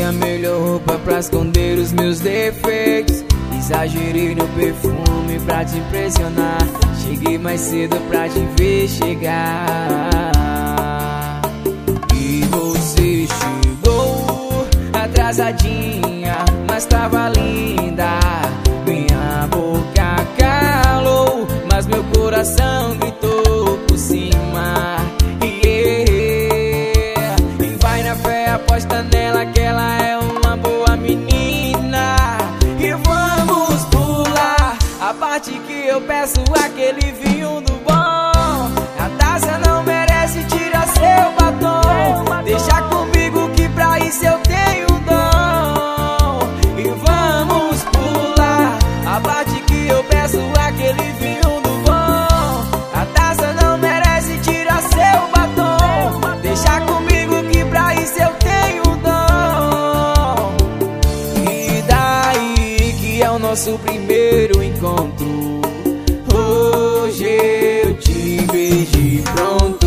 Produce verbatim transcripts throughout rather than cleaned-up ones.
a melhor roupa pra esconder os meus defeitos. Exagerei no perfume pra te impressionar. Cheguei mais cedo pra te ver chegar. E você chegou atrasadinha, mas tava linda. Minha boca calou, mas meu coração gritou por cima. Yeah. E vai na fé, aposta nela que ela é uma boa menina. E vamos pular a parte que eu peço, aquele vinho do bom. A taça não merece, tira seu batom. Deixa comigo que pra isso eu tenho dom. E vamos pular a parte que eu peço, aquele vinho do bom. A taça não merece, tira seu batom. Deixa comigo que pra isso eu tenho dom. E daí que é o nosso primeiro encontro. Hoje eu te vejo e pronto.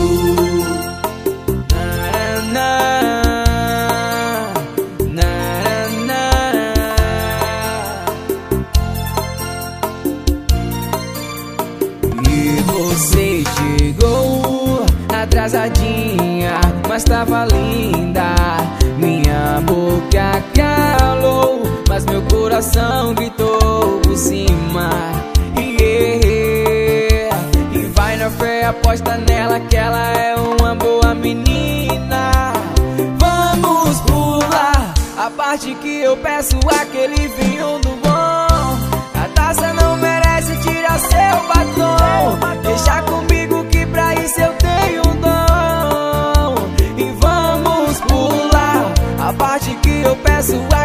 Você chegou atrasadinha, mas tava linda. Minha boca calou, mas meu coração gritou por cima. Yeah. E vai na fé, aposta nela que ela é uma boa menina. Vamos pular a parte que eu peço, aquele vinho do bom. A taça não merece, tira seu batom. Deixa comigo que pra isso eu tenho dom. E vamos pular a parte que eu peço,